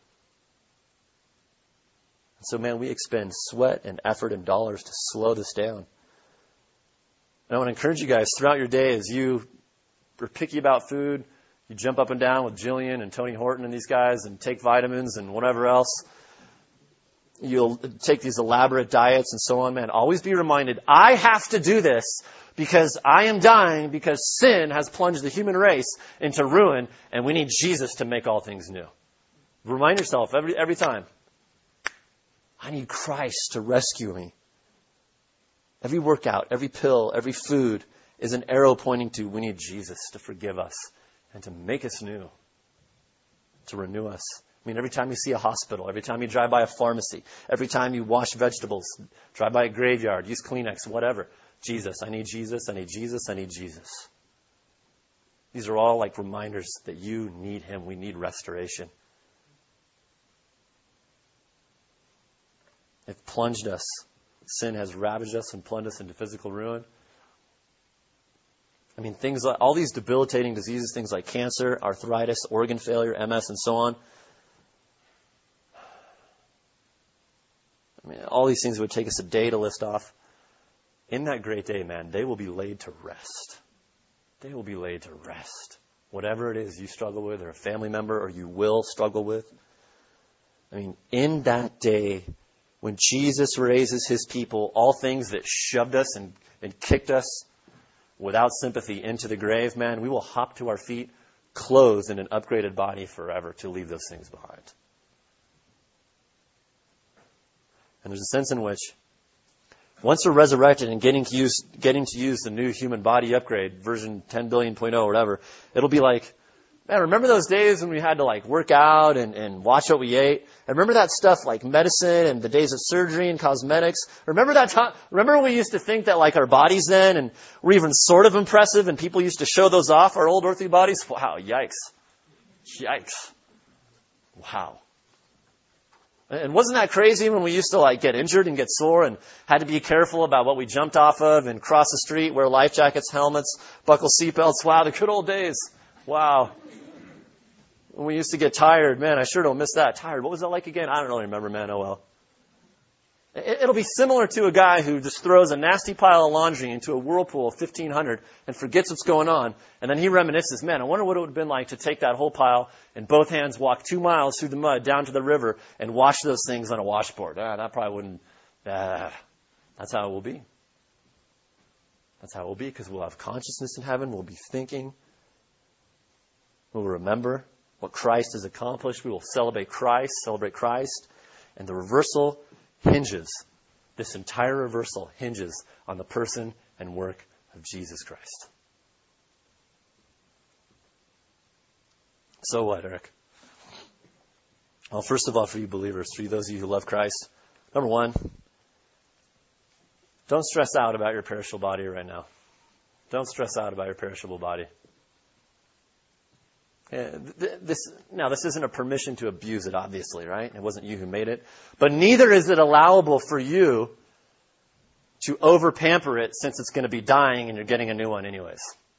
And so, man, we expend sweat and effort and dollars to slow this down. And I want to encourage you guys throughout your day as you are picky about food, you jump up and down with Jillian and Tony Horton and these guys and take vitamins and whatever else. You'll take these elaborate diets and so on, man. Always be reminded, I have to do this because I am dying because sin has plunged the human race into ruin and we need Jesus to make all things new. Remind yourself every time. I need Christ to rescue me. Every workout, every pill, every food is an arrow pointing to we need Jesus to forgive us and to make us new, to renew us. Every time you see a hospital, every time you drive by a pharmacy, every time you wash vegetables, drive by a graveyard, use Kleenex, whatever. Jesus, I need Jesus, I need Jesus, I need Jesus. These are all reminders that you need him. We need restoration. It plunged us. Sin has ravaged us and plunged us into physical ruin. I mean, things like all these debilitating diseases, things like cancer, arthritis, organ failure, MS, and so on. I mean, all these things would take us a day to list off. In that great day, man, they will be laid to rest. They will be laid to rest. Whatever it is you struggle with, or a family member, or you will struggle with. I mean, in that day, when Jesus raises his people, all things that shoved us and kicked us without sympathy into the grave, man, we will hop to our feet, clothed in an upgraded body forever to leave those things behind. And there's a sense in which, once we're resurrected and getting to use the new human body upgrade, version 10 billion.0 or whatever, it'll be like, man, remember those days when we had to like work out and watch what we ate? And remember that stuff like medicine and the days of surgery and cosmetics? Remember that time? Remember when we used to think that like our bodies then and were even sort of impressive and people used to show those off, our old earthly bodies? Wow, yikes. Yikes. Wow. And wasn't that crazy when we used to like get injured and get sore and had to be careful about what we jumped off of and cross the street, wear life jackets, helmets, buckle seatbelts? Wow, the good old days. Wow. When we used to get tired, man, I sure don't miss that. Tired. What was that like again? I don't really remember, man. Oh well. It'll be similar to a guy who just throws a nasty pile of laundry into a whirlpool of 1,500 and forgets what's going on. And then he reminisces, man, I wonder what it would have been like to take that whole pile and both hands walk 2 miles through the mud down to the river and wash those things on a washboard. That probably wouldn't. That's how it will be. That's how it will be, because we'll have consciousness in heaven. We'll be thinking. We'll remember what Christ has accomplished. We will celebrate Christ. And the reversal hinges, this entire reversal hinges on the person and work of Jesus Christ. So what, Eric? Well, first of all, for you believers, for you, those of you who love Christ, number one, don't stress out about your perishable body right now. Don't stress out about your perishable body. This isn't a permission to abuse it, obviously, right? It wasn't you who made it. But neither is it allowable for you to over-pamper it since it's going to be dying and you're getting a new one anyways.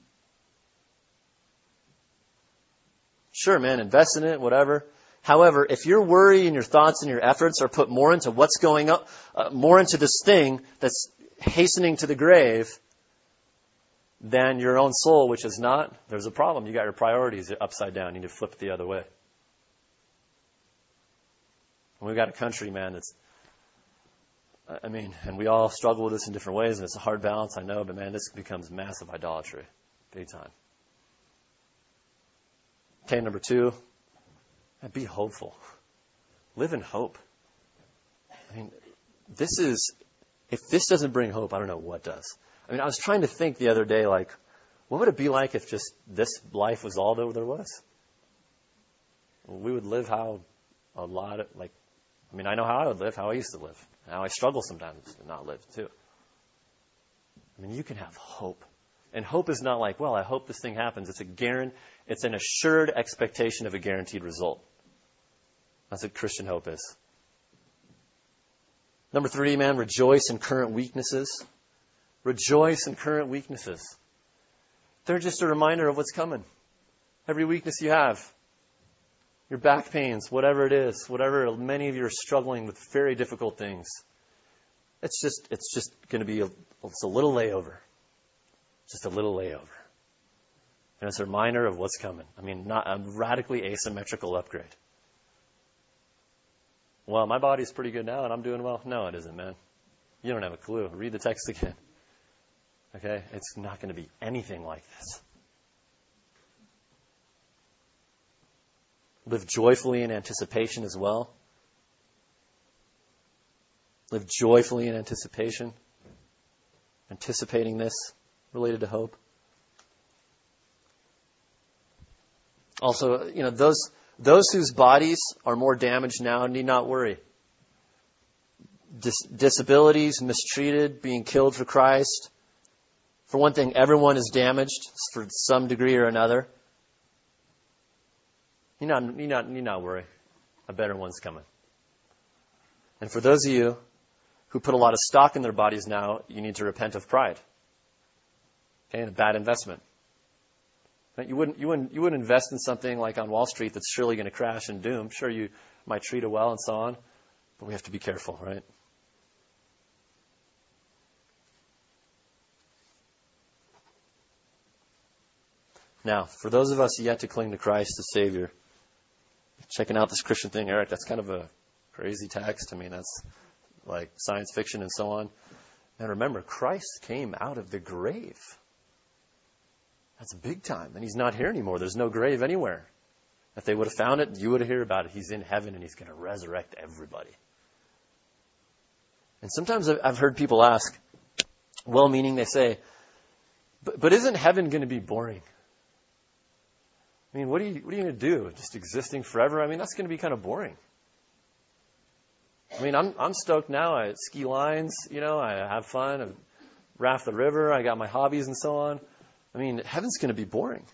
Sure, man, invest in it, whatever. However, if your worry and your thoughts and your efforts are put more into what's going up, more into this thing that's hastening to the grave, than your own soul, which is not, there's a problem. You got your priorities upside down. You need to flip it the other way. And we've got a country, man, that's, and we all struggle with this in different ways, and it's a hard balance, I know, but man, this becomes massive idolatry. Big time. Okay, number two, be hopeful. Live in hope. I mean, if this doesn't bring hope, I don't know what does. I was trying to think the other day, like, what would it be like if just this life was all there was? We would live how I know how I would live, how I used to live. How I struggle sometimes to not live, too. You can have hope. And hope is not like, well, I hope this thing happens. It's an assured expectation of a guaranteed result. That's what Christian hope is. Number three, man, rejoice in current weaknesses. Rejoice in current weaknesses. They're just a reminder of what's coming. Every weakness you have, your back pains, whatever it is, whatever many of you are struggling with very difficult things, it's just going to be a little layover. Just a little layover. And it's a reminder of what's coming. Not a radically asymmetrical upgrade. Well, my body's pretty good now and I'm doing well. No, it isn't, man. You don't have a clue. Read the text again. Okay? It's not going to be anything like this. Live joyfully in anticipation as well. Live joyfully in anticipation. Anticipating this related to hope. Also, those whose bodies are more damaged now need not worry. Disabilities, mistreated, being killed for Christ. For one thing, everyone is damaged for some degree or another. You need not worry. A better one's coming. And for those of you who put a lot of stock in their bodies now, you need to repent of pride. Okay, and a bad investment. Right? You wouldn't invest in something like on Wall Street that's surely going to crash and doom. Sure, you might treat it well and so on, but we have to be careful, right? Now, for those of us yet to cling to Christ as Savior, checking out this Christian thing, Eric, that's kind of a crazy text. I mean, that's like science fiction and so on. And remember, Christ came out of the grave. That's big time. And he's not here anymore. There's no grave anywhere. If they would have found it, you would hear about it. He's in heaven and he's going to resurrect everybody. And sometimes I've heard people ask, well-meaning, they say, but isn't heaven going to be boring? I mean, what are you going to do? Just existing forever? I mean, that's going to be kind of boring. I mean, I'm stoked now. I ski lines, I have fun. I raft the river. I got my hobbies and so on. I mean, heaven's going to be boring.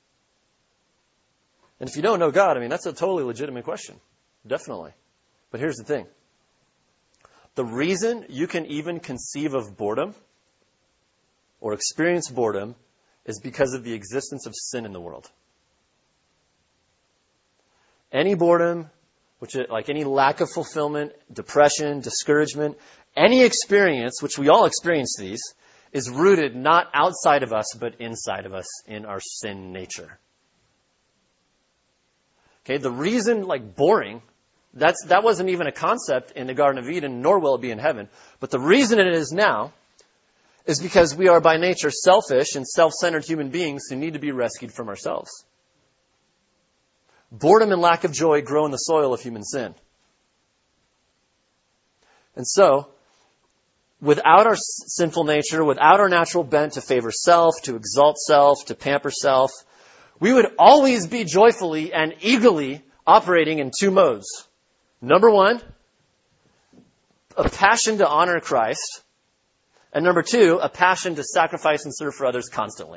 And if you don't know God, I mean, that's a totally legitimate question. Definitely. But here's the thing. The reason you can even conceive of boredom or experience boredom is because of the existence of sin in the world. Any boredom, which is like any lack of fulfillment, depression, discouragement, any experience, which we all experience these, is rooted not outside of us, but inside of us in our sin nature. Okay, the reason boring, that wasn't even a concept in the Garden of Eden, nor will it be in heaven. But the reason it is now is because we are by nature selfish and self-centered human beings who need to be rescued from ourselves. Boredom and lack of joy grow in the soil of human sin. And so, without our sinful nature, without our natural bent to favor self, to exalt self, to pamper self, we would always be joyfully and eagerly operating in two modes. Number one, a passion to honor Christ. And number two, a passion to sacrifice and serve for others constantly.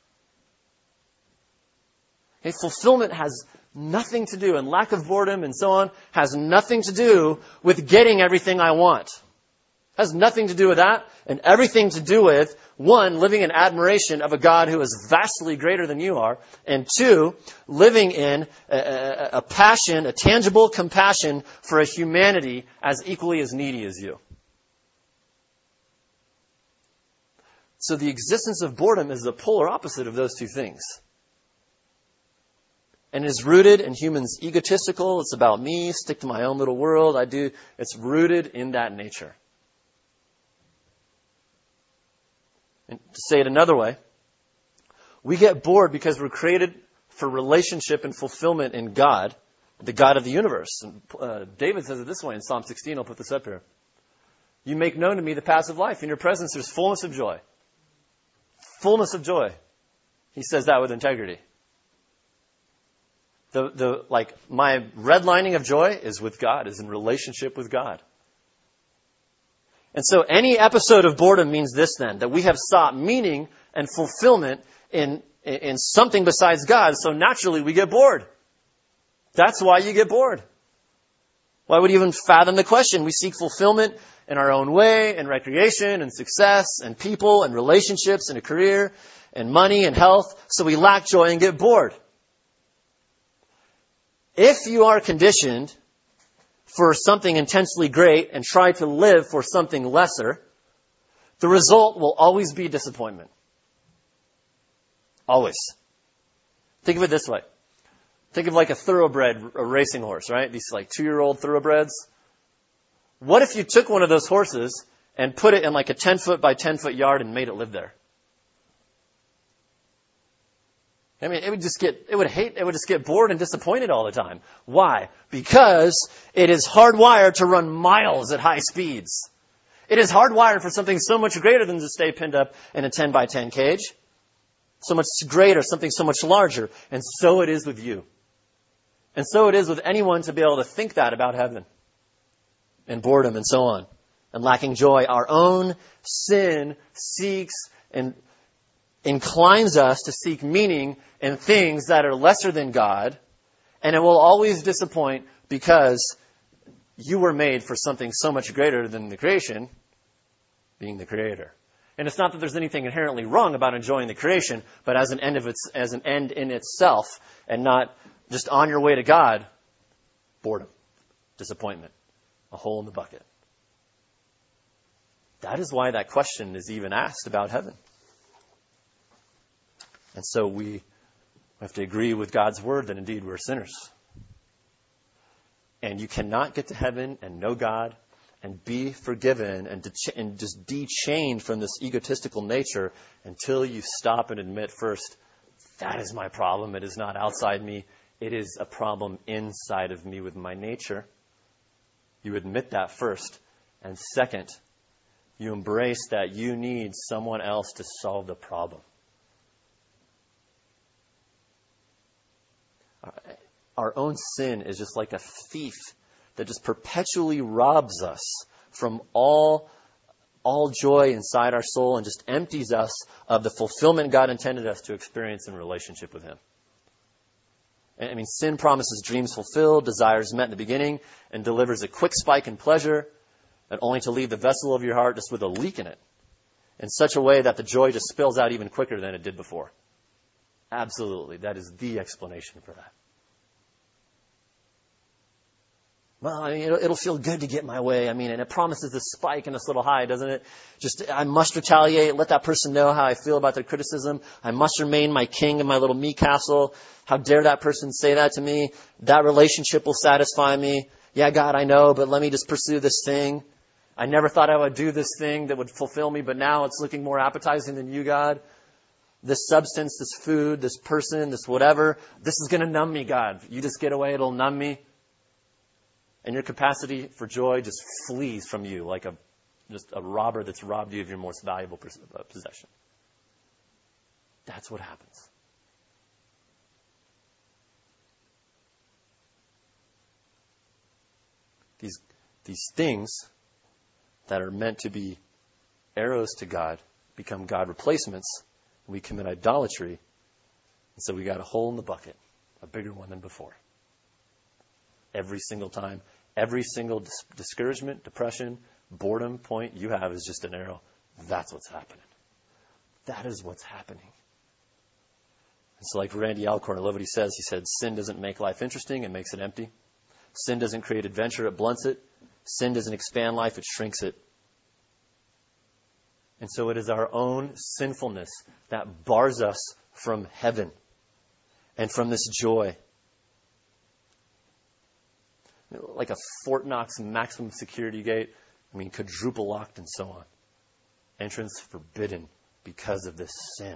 Okay, fulfillment has nothing to do, and lack of boredom and so on has nothing to do with getting everything I want. Has nothing to do with that, and everything to do with, one, living in admiration of a God who is vastly greater than you are, and two, living in a passion, a tangible compassion for a humanity as equally as needy as you. So the existence of boredom is the polar opposite of those two things. And is rooted in humans' egotistical, it's about me, stick to my own little world, it's rooted in that nature. And to say it another way, we get bored because we're created for relationship and fulfillment in God, the God of the universe. And David says it this way in Psalm 16, I'll put this up here. You make known to me the paths of life. In your presence there's fullness of joy. Fullness of joy. He says that with integrity. My redlining of joy is with God, is in relationship with God. And so any episode of boredom means this then, that we have sought meaning and fulfillment in something besides God, so naturally we get bored. That's why you get bored. Why would you even fathom the question? We seek fulfillment in our own way, in recreation and success and people and relationships and a career and money and health, so we lack joy and get bored. If you are conditioned for something intensely great and try to live for something lesser, the result will always be disappointment. Always. Think of it this way. Think of like a thoroughbred, a racing horse, right? These 2-year-old thoroughbreds. What if you took one of those horses and put it in a 10-foot by 10-foot yard and made it live there? I mean, it would just get bored and disappointed all the time. Why? Because it is hardwired to run miles at high speeds. It is hardwired for something so much greater than to stay pinned up in a 10 by 10 cage. So much greater, something so much larger. And so it is with you. And so it is with anyone to be able to think that about heaven and boredom and so on and lacking joy. Our own sin seeks and inclines us to seek meaning in things that are lesser than God, and it will always disappoint because you were made for something so much greater than the creation, being the Creator. And it's not that there's anything inherently wrong about enjoying the creation, but as an end in itself, and not just on your way to God, boredom, disappointment, a hole in the bucket. That is why that question is even asked about heaven. And so we have to agree with God's word that indeed we're sinners. And you cannot get to heaven and know God and be forgiven and just de-chained from this egotistical nature until you stop and admit first, that is my problem. It is not outside me. It is a problem inside of me with my nature. You admit that first. And second, you embrace that you need someone else to solve the problem. Our own sin is just like a thief that just perpetually robs us from all joy inside our soul and just empties us of the fulfillment God intended us to experience in relationship with Him. I mean, sin promises dreams fulfilled, desires met in the beginning, and delivers a quick spike in pleasure, and only to leave the vessel of your heart just with a leak in it, in such a way that the joy just spills out even quicker than it did before. Absolutely. That is the explanation for that. Well, I mean, it'll feel good to get my way. I mean, and it promises this spike and this little high, doesn't it? Just, I must retaliate, let that person know how I feel about their criticism. I must remain my king in my little me castle. How dare that person say that to me? That relationship will satisfy me. Yeah, God, I know, but let me just pursue this thing. I never thought I would do this thing that would fulfill me, but now it's looking more appetizing than you, God. This substance, this food, this person, this whatever, this is going to numb me, God. You just get away, it'll numb me. And your capacity for joy just flees from you like just a robber that's robbed you of your most valuable possession. That's what happens. These things that are meant to be arrows to God become God replacements. We commit idolatry. And so we got a hole in the bucket, a bigger one than before. Every single time, every single discouragement, depression, boredom point you have is just an arrow. That's what's happening. That is what's happening. And so like Randy Alcorn, I love what he says. He said, sin doesn't make life interesting, it makes it empty. Sin doesn't create adventure, it blunts it. Sin doesn't expand life, it shrinks it. And so it is our own sinfulness that bars us from heaven and from this joy. Like a Fort Knox maximum security gate. I mean, quadruple locked and so on. Entrance forbidden because of this sin.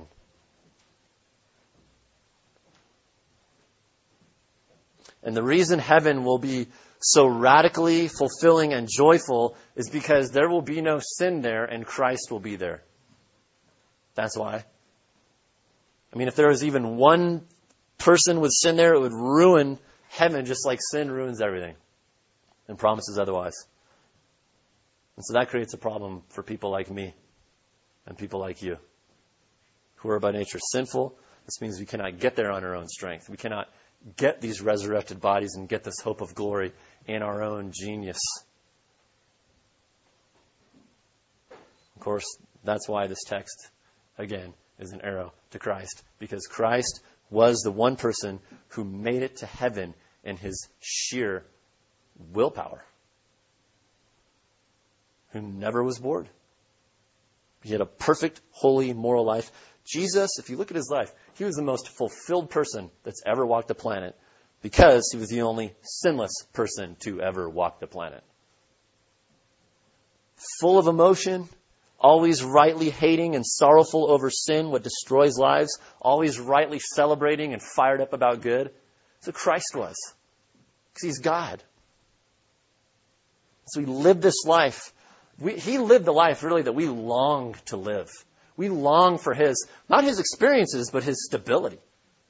And the reason heaven will be so radically fulfilling and joyful is because there will be no sin there and Christ will be there. That's why. I mean, if there was even one person with sin there, it would ruin heaven just like sin ruins everything and promises otherwise. And so that creates a problem for people like me and people like you who are by nature sinful. This means we cannot get there on our own strength. We cannot get these resurrected bodies and get this hope of glory in our own genius. Of course, that's why this text, again, is an arrow to Christ. Because Christ was the one person who made it to heaven in his sheer willpower. Who never was bored. He had a perfect, holy, moral life. Jesus, if you look at his life, he was the most fulfilled person that's ever walked the planet because he was the only sinless person to ever walk the planet. Full of emotion, always rightly hating and sorrowful over sin, what destroys lives, always rightly celebrating and fired up about good. That's what Christ was. Because he's God. So he lived this life. He lived the life really that we long to live. We long for his, not his experiences, but his stability.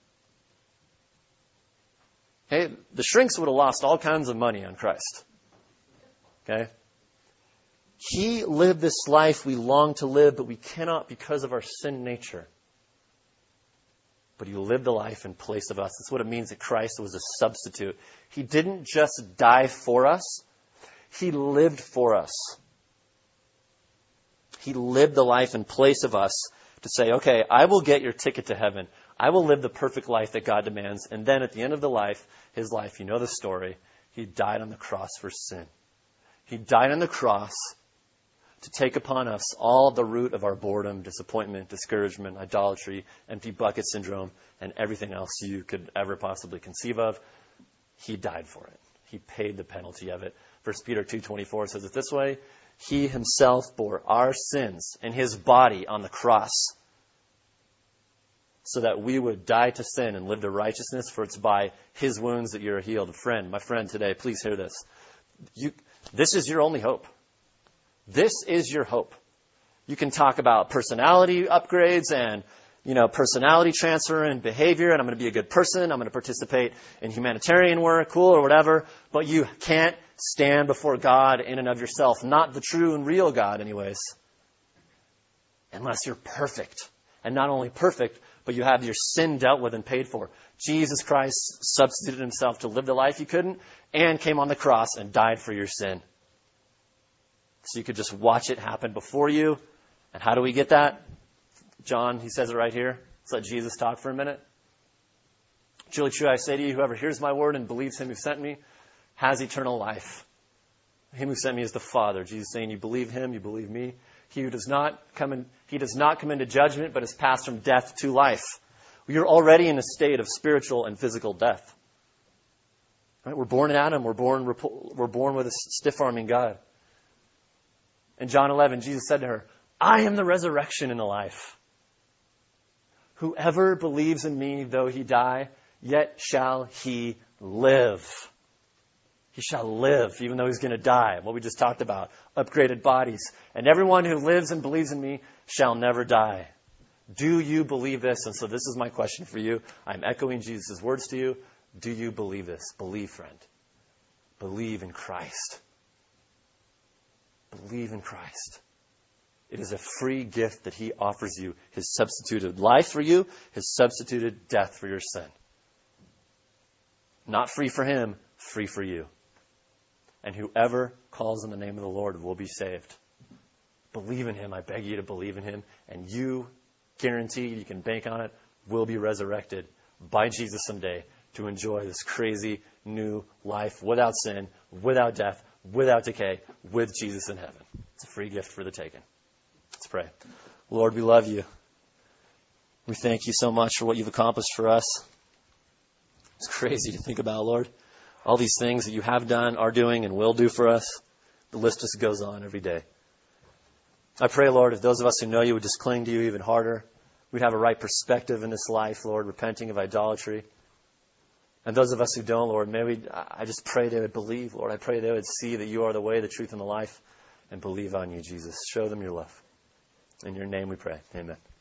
Okay? The shrinks would have lost all kinds of money on Christ. Okay? He lived this life we long to live, but we cannot because of our sin nature. But he lived the life in place of us. That's what it means that Christ was a substitute. He didn't just die for us. He lived for us. He lived the life in place of us to say, okay, I will get your ticket to heaven. I will live the perfect life that God demands. And then at the end of his life, you know the story, he died on the cross for sin. He died on the cross to take upon us all the root of our boredom, disappointment, discouragement, idolatry, empty bucket syndrome, and everything else you could ever possibly conceive of. He died for it. He paid the penalty of it. 1 Peter 2:24 says it this way, He himself bore our sins in his body on the cross so that we would die to sin and live to righteousness, for it's by his wounds that you're healed. My friend today, please hear this. This is your only hope. This is your hope. You can talk about personality upgrades and, personality transfer and behavior, and I'm going to be a good person, I'm going to participate in humanitarian work, cool, or whatever, but you can't stand before God in and of yourself, not the true and real God anyways, unless you're perfect. And not only perfect, but you have your sin dealt with and paid for. Jesus Christ substituted himself to live the life you couldn't and came on the cross and died for your sin. So you could just watch it happen before you. And how do we get that? John, he says it right here. Let's let Jesus talk for a minute. Truly, true, I say to you, whoever hears my word and believes him who sent me has eternal life. Him who sent me is the Father. Jesus saying, you believe him, you believe me. He does not come into judgment, but has passed from death to life. We are already in a state of spiritual and physical death. Right? We're born in Adam. We're born with a stiff-arming God. In John 11, Jesus said to her, I am the resurrection and the life. Whoever believes in me, though he die, yet shall he live. He shall live, even though he's going to die. What we just talked about, upgraded bodies. And everyone who lives and believes in me shall never die. Do you believe this? And so this is my question for you. I'm echoing Jesus' words to you. Do you believe this? Believe, friend. Believe in Christ. Believe in Christ. It is a free gift that he offers you. His substituted life for you, his substituted death for your sin. Not free for him, free for you. And whoever calls on the name of the Lord will be saved. Believe in him. I beg you to believe in him. And you, guaranteed, you can bank on it, will be resurrected by Jesus someday to enjoy this crazy new life without sin, without death, without decay, with Jesus in heaven. It's a free gift for the taking. Let's pray. Lord, we love you. We thank you so much for what you've accomplished for us. It's crazy to think about, Lord. All these things that you have done, are doing, and will do for us. The list just goes on every day. I pray, Lord, if those of us who know you would just cling to you even harder, we'd have a right perspective in this life, Lord, repenting of idolatry. And those of us who don't, Lord, I just pray they would believe, Lord. I pray they would see that you are the way, the truth, and the life, and believe on you, Jesus. Show them your love. In your name we pray. Amen.